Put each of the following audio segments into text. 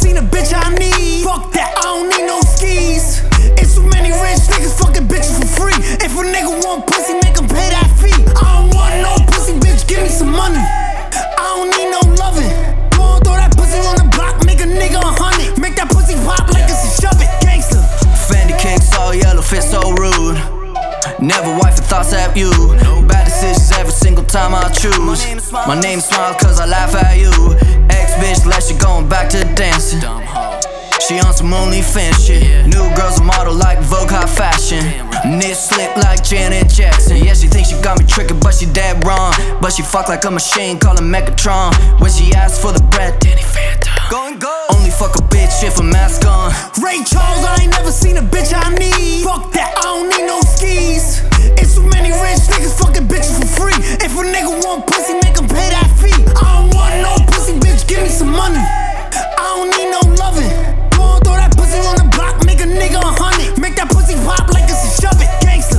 seen a bitch I need. Fuck that, I don't need no skis. It's too many rich niggas fucking bitches for free. If a nigga want pussy, make him pay that fee. I don't want no pussy, bitch, give me some money. I don't need no loving. Go on, throw that pussy on the block, make a nigga 100. Make that pussy pop like it's a shove it, gangster. Fendi kicks all yellow, fit so rude. Never wife for thoughts at you. Bad decisions every single time I choose. My name smiles cause I laugh at you. Ex-bitch left you going back to dancing. She on some OnlyFans shit. New girl's a model like Vogue High Fashion. Knit slick like Janet Jackson. Yeah, she thinks she got me tricking, but she dead wrong. But she fuck like a machine, call her Megatron. When she asks for the bread, Danny Phantom. Only fuck a bitch if a mask on. Ray Charles, I ain't never seen a bitch I need. Fuck that, I don't need no skis. It's too many rich niggas fucking bitches for free. If a nigga want pussy, make him pay that fee. I don't want no pussy, bitch, give me some money. I don't need no loving. Go on, throw that pussy on the block, make a nigga 100. Make that pussy pop like it's a shove it, gangster.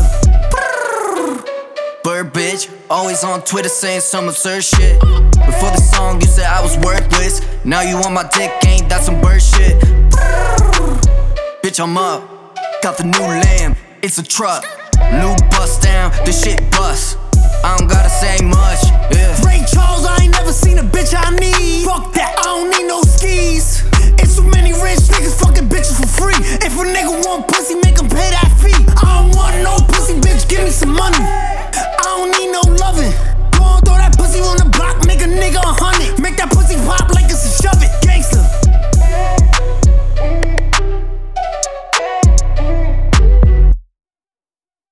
Bird bitch, always on Twitter saying some absurd shit. Before the song you said I was worthless. Now you on my dick, ain't that some bird shit? Bitch, I'm up, got the new lamb, it's a truck. New bust down, this shit bust. I don't gotta say much, yeah. Ray Charles, I ain't never seen a bitch I need. Fuck that, I don't need no skis. It's too many rich niggas fucking bitches for free. If a nigga want pussy, make him pay that